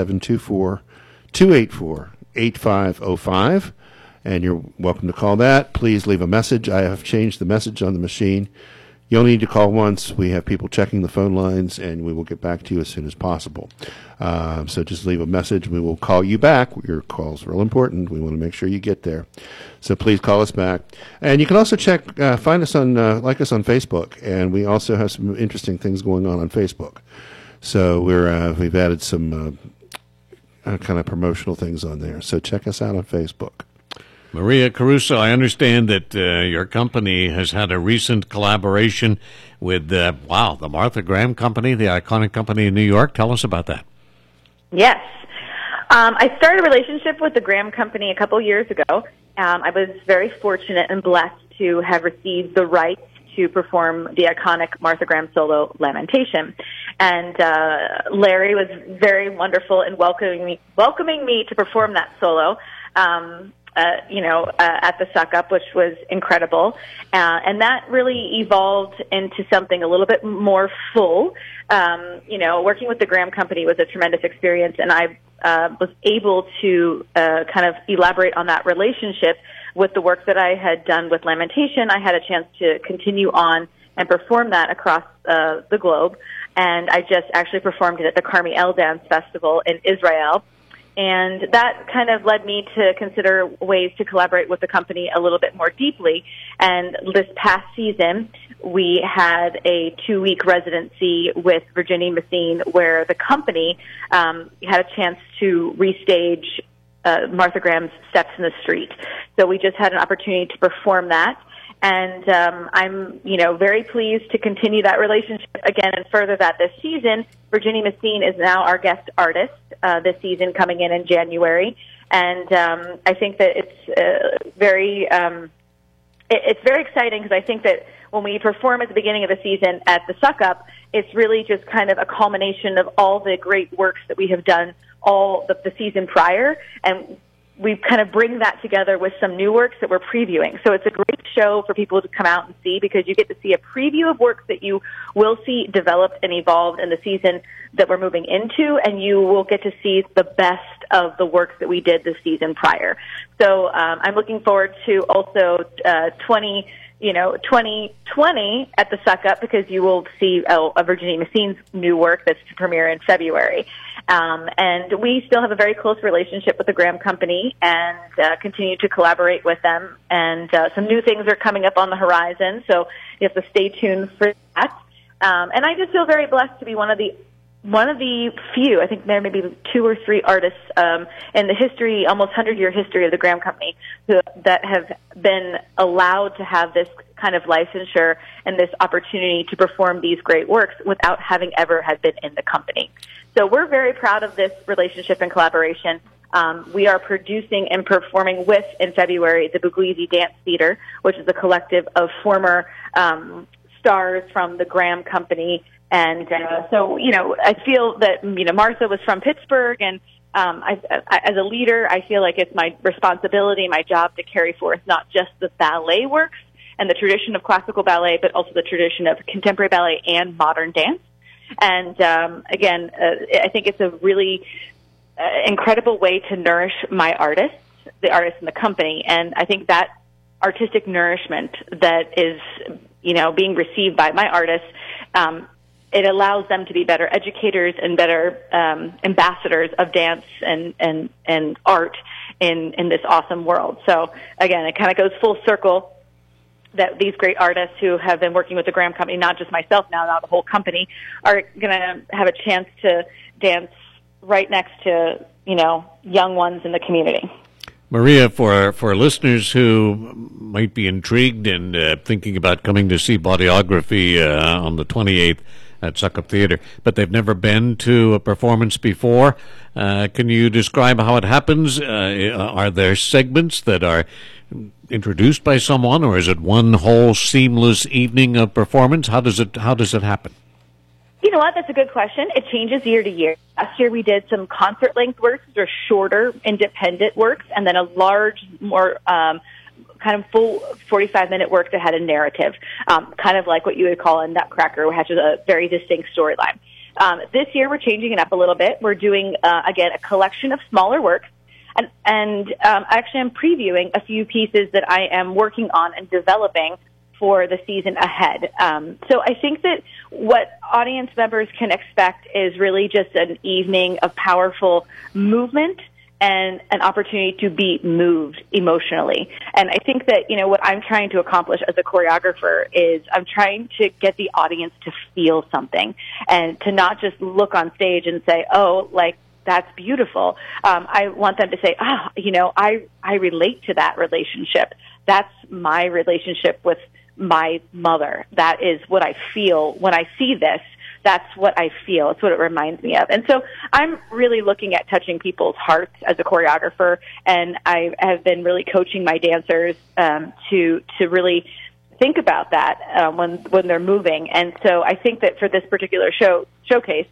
724-284-8505. And you're welcome to call that. Please leave a message. I have changed the message on the machine. You only need to call once. We have people checking the phone lines, and we will get back to you as soon as possible. So just leave a message, and we will call you back. Your call is real important. We want to make sure you get there. So please call us back. And you can also find us on, like us on Facebook, and we also have some interesting things going on Facebook. So we've added some kind of promotional things on there. So check us out on Facebook. Maria Caruso, I understand that your company has had a recent collaboration with, the Martha Graham Company, the iconic company in New York. Tell us about that. Yes. I started a relationship with the Graham Company a couple years ago. I was very fortunate and blessed to have received the rights to perform the iconic Martha Graham solo Lamentation. And Larry was very wonderful in welcoming me to perform that solo. At the Suck Up, which was incredible. And that really evolved into something a little bit more full. Working with the Graham Company was a tremendous experience, and I was able to kind of elaborate on that relationship with the work that I had done with Lamentation. I had a chance to continue on and perform that across the globe, and I just actually performed it at the Carmi El Dance Festival in Israel. And that kind of led me to consider ways to collaborate with the company a little bit more deeply. And this past season, we had a 2-week residency with Virginia Messine where the company had a chance to restage Martha Graham's Steps in the Street. So we just had an opportunity to perform that. And I'm, very pleased to continue that relationship again and further that this season. Virginia Messine is now our guest artist this season, coming in January. And I think that it's very exciting, because I think that when we perform at the beginning of the season at the Suck Up, it's really just kind of a culmination of all the great works that we have done all the season prior, and we kind of bring that together with some new works that we're previewing. So it's a great show for people to come out and see, because you get to see a preview of works that you will see developed and evolved in the season that we're moving into, and you will get to see the best of the works that we did the season prior. So I'm looking forward to also 2020 at the Suck Up, because you will see a Virginia Messine's new work that's to premiere in February. And we still have a very close relationship with the Graham Company, and continue to collaborate with them. And some new things are coming up on the horizon, so you have to stay tuned for that. And I just feel very blessed to be one of the few, I think there may be 2 or 3 artists in the history, almost 100-year history of the Graham Company, that have been allowed to have this kind of licensure and this opportunity to perform these great works without having ever had been in the company. So we're very proud of this relationship and collaboration. We are producing and performing with, in February, the Pugliese Dance Theater, which is a collective of former stars from the Graham Company. And so, I feel that, Martha was from Pittsburgh, and as a leader, I feel like it's my responsibility, my job to carry forth not just the ballet works and the tradition of classical ballet, but also the tradition of contemporary ballet and modern dance. And again, I think it's a really incredible way to nourish my artists, the artists in the company. And I think that artistic nourishment that is, being received by my artists, it allows them to be better educators and better ambassadors of dance and art in this awesome world. So again, it kind of goes full circle that these great artists who have been working with the Graham Company, not just myself now the whole company, are going to have a chance to dance right next to, young ones in the community. Maria, for listeners who might be intrigued and thinking about coming to see Bodyography on the 28th at Suck Up Theater, but they've never been to a performance before, can you describe how it happens? Are there segments that are introduced by someone, or is it one whole seamless evening of performance? How does it happen? You know what? That's a good question. It changes year to year. Last year we did some concert-length works, or shorter, independent works, and then a large, more kind of full 45-minute work that had a narrative, kind of like what you would call a Nutcracker, which has a very distinct storyline. This year we're changing it up a little bit. We're doing, again, a collection of smaller works, and actually I'm previewing a few pieces that I am working on and developing for the season ahead. So I think that what audience members can expect is really just an evening of powerful movement and an opportunity to be moved emotionally. And I think that, what I'm trying to accomplish as a choreographer is I'm trying to get the audience to feel something, and to not just look on stage and say, oh, like, that's beautiful. I want them to say, I relate to that relationship. That's my relationship with my mother. That is what I feel when I see this. That's what I feel. It's what it reminds me of. And so I'm really looking at touching people's hearts as a choreographer, and I have been really coaching my dancers to really think about that when they're moving. And so I think that for this particular showcase,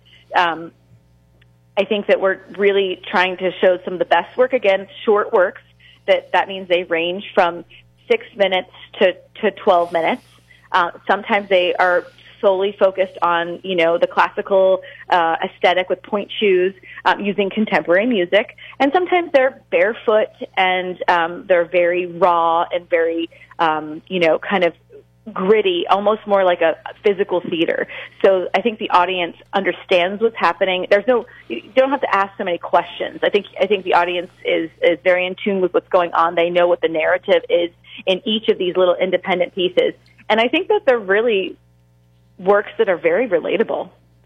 I think that we're really trying to show some of the best work. Again, short works. That means they range from 6 minutes to 12 minutes. Sometimes they are solely focused on, the classical aesthetic with point shoes, using contemporary music. And sometimes they're barefoot and they're very raw and very, kind of gritty, almost more like a physical theater. So I think the audience understands what's happening. You don't have to ask so many questions. I think the audience is very in tune with what's going on. They know what the narrative is in each of these little independent pieces. And I think that they're really works that are very relatable.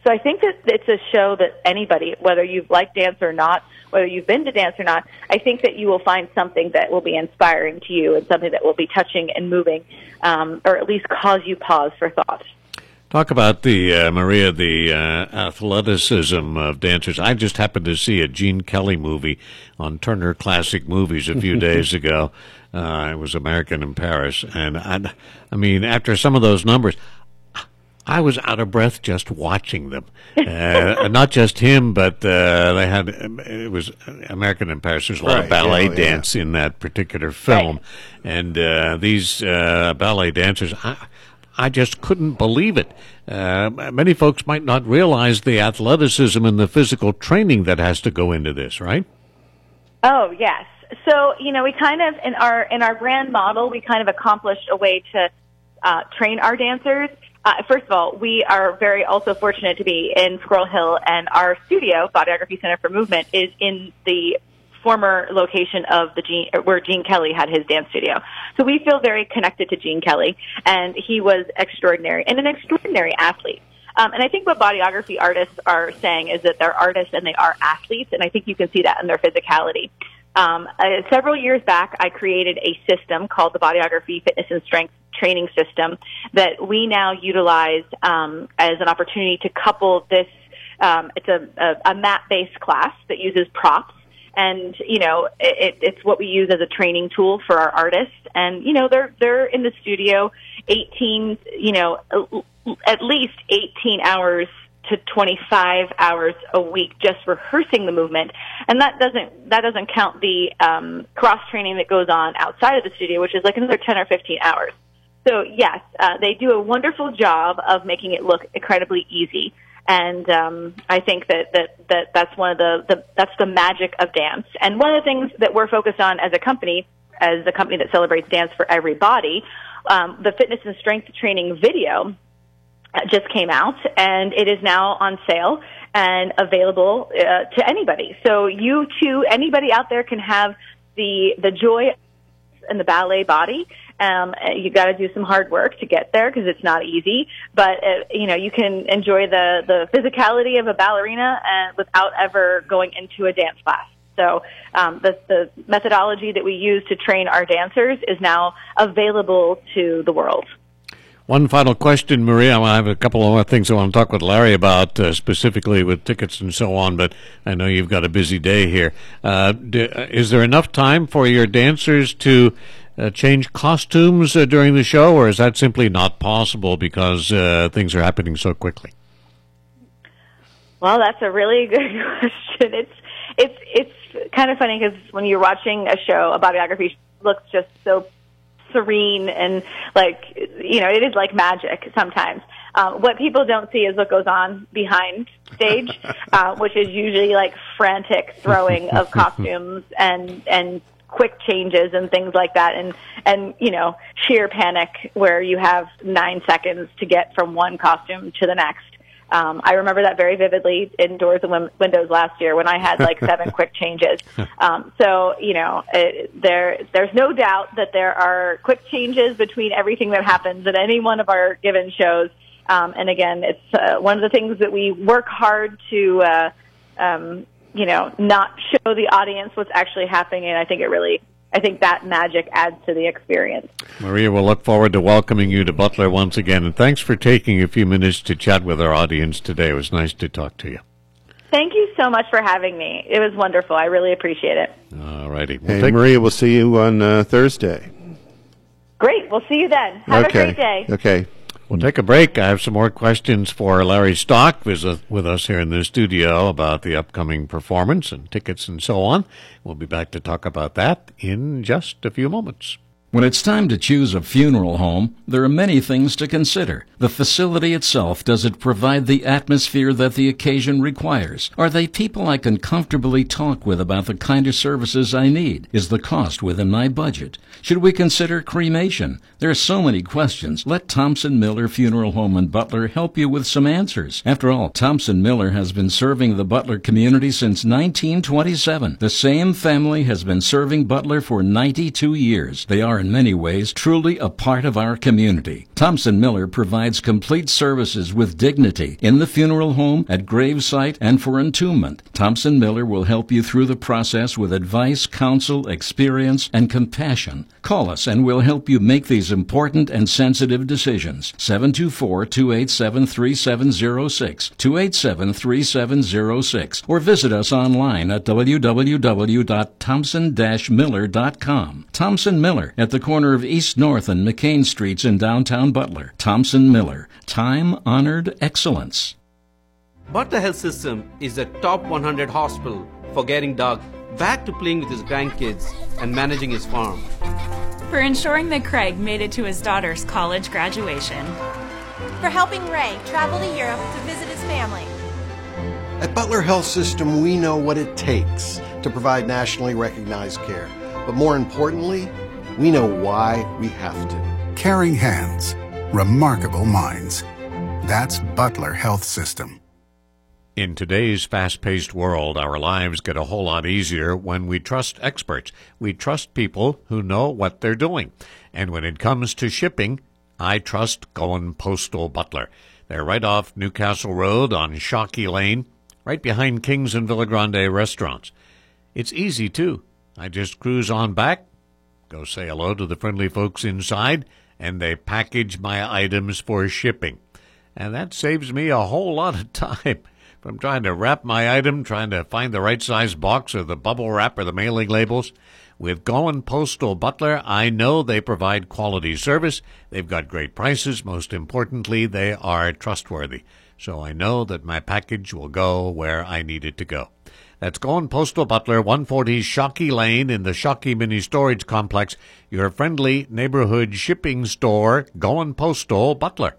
So I think that it's a show that anybody, whether you've liked dance or not, whether you've been to dance or not, I think that you will find something that will be inspiring to you and something that will be touching and moving, or at least cause you pause for thought. Talk about the, Maria, the athleticism of dancers. I just happened to see a Gene Kelly movie on Turner Classic Movies a few days ago. It was American in Paris. And I mean, after some of those numbers, I was out of breath just watching them. Not just him, but they had, it was American in Paris. There's a lot of ballet dance in that particular film. Right. And these ballet dancers, I just couldn't believe it. Many folks might not realize the athleticism and the physical training that has to go into this, right? Oh, yes. So, we kind of, in our brand model, we kind of accomplished a way to train our dancers. First of all, we are very also fortunate to be in Squirrel Hill, and our studio, Bodyography Center for Movement, is in the former location of where Gene Kelly had his dance studio. So we feel very connected to Gene Kelly, and he was extraordinary and an extraordinary athlete. And I think what bodyography artists are saying is that they're artists and they are athletes, and I think you can see that in their physicality. Several years back, I created a system called the Bodyography Fitness and Strength Training System that we now utilize as an opportunity to couple this. It's a mat-based class that uses props. And, it's what we use as a training tool for our artists. And, they're in the studio 18, at least 18 hours to 25 hours a week just rehearsing the movement. And that doesn't count the cross training that goes on outside of the studio, which is like another 10 or 15 hours. So, yes, they do a wonderful job of making it look incredibly easy. And I think that's one of that's the magic of dance. And one of the things that we're focused on as a company that celebrates dance for everybody, the fitness and strength training video just came out, and it is now on sale and available to anybody. So you too, anybody out there can have the joy and the ballet body. You got to do some hard work to get there because it's not easy. But you can enjoy the physicality of a ballerina without ever going into a dance class. So the methodology that we use to train our dancers is now available to the world. One final question, Maria. I have a couple of more things I want to talk with Larry about, specifically with tickets and so on, but I know you've got a busy day here. Is there enough time for your dancers to change costumes during the show, or is that simply not possible because things are happening so quickly? Well, that's a really good question. It's kind of funny because when you're watching a show, a bodyography looks just so serene and it is like magic sometimes. What people don't see is what goes on behind stage, which is usually like frantic throwing of costumes and quick changes and things like that, and sheer panic where you have 9 seconds to get from one costume to the next. I remember that very vividly in Doors and Windows last year when I had like 7 quick changes. So there's no doubt that there are quick changes between everything that happens at any one of our given shows. And again, it's one of the things that we work hard to not show the audience what's actually happening. And I think that magic adds to the experience. Maria, we'll look forward to welcoming you to Butler once again. And thanks for taking a few minutes to chat with our audience today. It was nice to talk to you. Thank you so much for having me. It was wonderful. I really appreciate it. All righty. Maria, we'll see you on Thursday. Great. We'll see you then. Have a great day. Okay. We'll take a break. I have some more questions for Larry Stock with us here in the studio about the upcoming performance and tickets and so on. We'll be back to talk about that in just a few moments. When it's time to choose a funeral home, there are many things to consider. The facility itself, does it provide the atmosphere that the occasion requires? Are they people I can comfortably talk with about the kind of services I need? Is the cost within my budget? Should we consider cremation? There are so many questions. Let Thompson Miller Funeral Home in Butler help you with some answers. After all, Thompson Miller has been serving the Butler community since 1927. The same family has been serving Butler for 92 years. They are in many ways truly a part of our community. Thompson Miller provides complete services with dignity in the funeral home, at gravesite, and for entombment. Thompson Miller will help you through the process with advice, counsel, experience, and compassion. Call us and we'll help you make these important and sensitive decisions. 724-287-3706, 287-3706, or visit us online at www.thompson-miller.com. Thompson Miller at the corner of East North and McCain Streets in downtown Butler. Thompson Miller, time-honored excellence. Butler Health System is a top 100 hospital for getting Doug back to playing with his grandkids and managing his farm. For ensuring that Craig made it to his daughter's college graduation. For helping Ray travel to Europe to visit his family. At Butler Health System, we know what it takes to provide nationally recognized care. But more importantly, we know why we have to. Caring hands, remarkable minds. That's Butler Health System. In today's fast-paced world, our lives get a whole lot easier when we trust experts. We trust people who know what they're doing. And when it comes to shipping, I trust Goen Postal Butler. They're right off Newcastle Road on Shockey Lane, right behind Kings and Villa Grande restaurants. It's easy, too. I just cruise on back, go say hello to the friendly folks inside, and they package my items for shipping. And that saves me a whole lot of time. From trying to wrap my item, trying to find the right size box or the bubble wrap or the mailing labels. With Goen Postal Butler, I know they provide quality service. They've got great prices. Most importantly, they are trustworthy. So I know that my package will go where I need it to go. That's Goen Postal Butler, 140 Shockey Lane in the Shockey Mini Storage Complex. Your friendly neighborhood shipping store, Goen Postal Butler.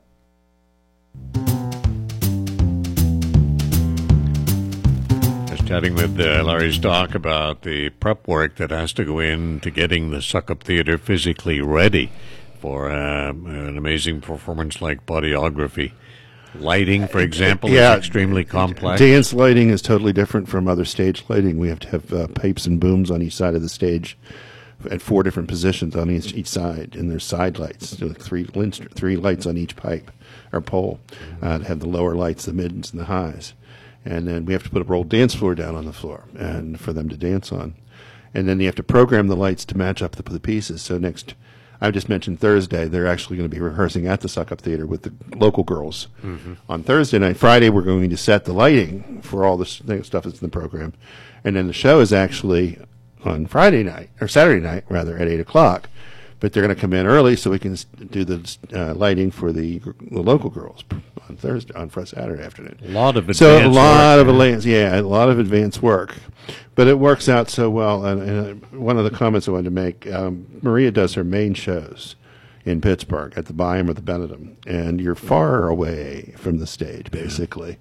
Chatting with Larry Stock about the prep work that has to go into getting the Suck-Up Theater physically ready for an amazing performance like Bodyography. Lighting, for example, is extremely complex. Dance lighting is totally different from other stage lighting. We have to have pipes and booms on each side of the stage at 4 different positions on each side, and there's side lights, so 3 lights on each pipe or pole to have the lower lights, the mids, and the highs. And then we have to put a rolled dance floor down on the floor and for them to dance on. And then you have to program the lights to match up the pieces. So I just mentioned Thursday, they're actually going to be rehearsing at the Suck-Up Theater with the local girls on Thursday night. Friday, we're going to set the lighting for all the stuff that's in the program. And then the show is actually on Friday night, or Saturday night, rather, at 8 o'clock. But they're going to come in early so we can do the lighting for the local girls on Saturday afternoon. A lot of advanced a lot of advanced work, but it works out so well. And one of the comments I wanted to make: Maria does her main shows in Pittsburgh at the Byam or the Benedum, and you're far away from the stage, basically.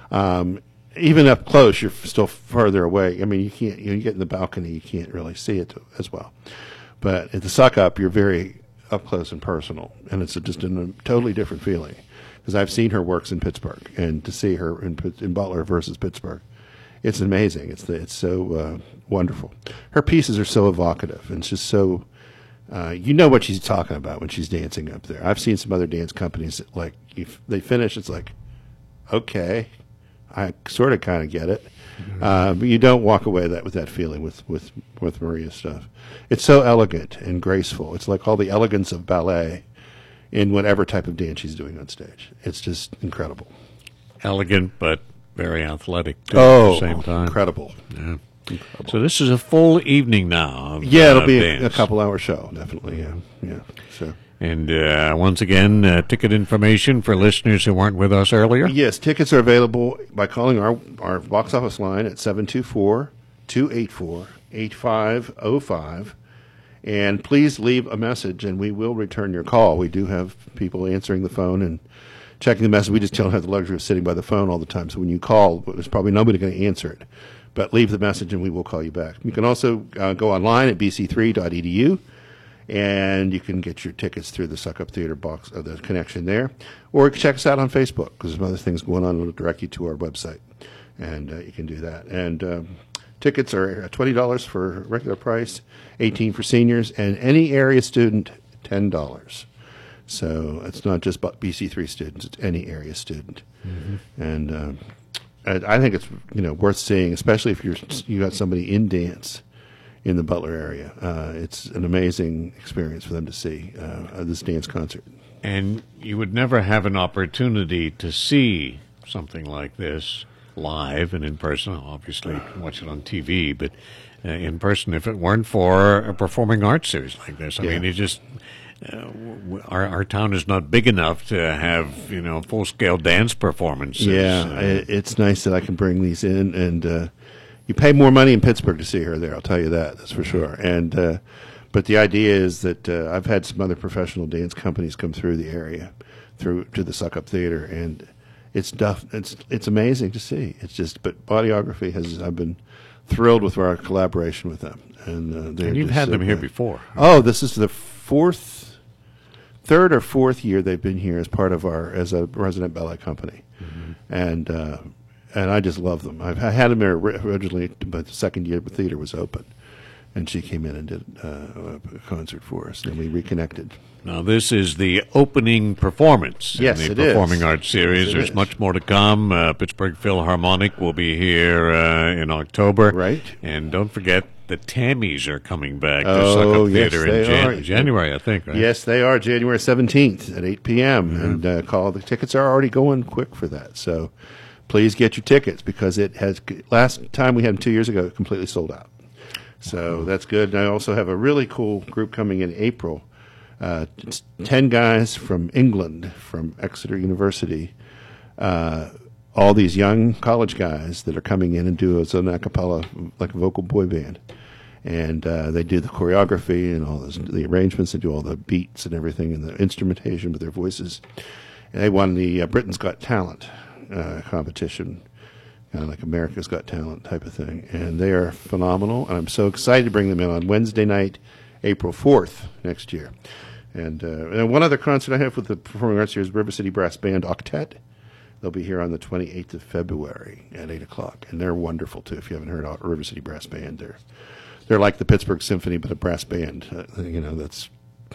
Even up close, you're still further away. I mean, you can't. You get in the balcony, you can't really see it as well. But at the Suck-Up, you're very up close and personal, and it's just a totally different feeling. Because I've seen her works in Pittsburgh, and to see her in Butler versus Pittsburgh, it's amazing. It's so wonderful. Her pieces are so evocative, and it's just so you know what she's talking about when she's dancing up there. I've seen some other dance companies that, like, if they finish, it's like, okay, I sort of kind of get it. But you don't walk away with that feeling with Maria's stuff. It's so elegant and graceful. It's like all the elegance of ballet in whatever type of dance she's doing on stage. It's just incredible. Elegant, but very athletic too, at the same time. Incredible. Yeah. Incredible. So this is a full evening now. It'll be a couple-hour show, definitely. Yeah. So. And once again, ticket information for listeners who weren't with us earlier. Yes, tickets are available by calling our box office line at 724-284-8505. And please leave a message, and we will return your call. We do have people answering the phone and checking the message. We just don't have the luxury of sitting by the phone all the time. So when you call, there's probably nobody going to answer it. But leave the message, and we will call you back. You can also go online at bc3.edu. And you can get your tickets through the Suck-Up Theater box, or the connection there. Or check us out on Facebook, because there's some other things going on that will direct you to our website. And you can do that. And Tickets are $20 for regular price, $18 for seniors, and any area student, $10. So it's not just BC3 students; it's any area student. And I think it's worth seeing, especially if you got somebody in dance in the Butler area. It's an amazing experience for them to see this dance concert. And you would never have an opportunity to see something like this live and in person. Obviously, you can watch it on TV, but in person, if it weren't for a performing arts series like this. I mean, it just... our town is not big enough to have full-scale dance performances. It's nice that I can bring these in, and you pay more money in Pittsburgh to see her there. I'll tell you that's for sure. And but the idea is that I've had some other professional dance companies come through the area, through to the Suck Up Theater, and it's amazing to see. It's just, but Bodyography I've been thrilled with our collaboration with them, and you've had them here before. Oh, this is the third or fourth year they've been here as part of as a resident ballet company, and I just love them. I had them there originally, but the second year the theater was open, and she came in and did a concert for us, and we reconnected. Now this is the opening performance in the Performing Arts Series. Yes, There's much more to come. Pittsburgh Philharmonic will be here in October, right? And don't forget, the Tammys are coming back to Suck Up Theater in January, I think, right? Yes, they are, January 17th at 8 p.m. And the tickets are already going quick for that. So please get your tickets, because last time we had them 2 years ago, it completely sold out. So that's good. And I also have a really cool group coming in April. It's 10 guys from England, from Exeter University, all these young college guys that are coming in and do an a cappella, like a vocal boy band. And they do the choreography and all the arrangements. They do all the beats and everything and the instrumentation with their voices. And they won the Britain's Got Talent competition, kind of like America's Got Talent type of thing. And they are phenomenal. And I'm so excited to bring them in on Wednesday night, April 4th next year. And one other concert I have with the Performing Arts Series, River City Brass Band Octet. They'll be here on the 28th of February at 8 o'clock. And they're wonderful, too. If you haven't heard of River City Brass Band, they're like the Pittsburgh Symphony, but a brass band. That's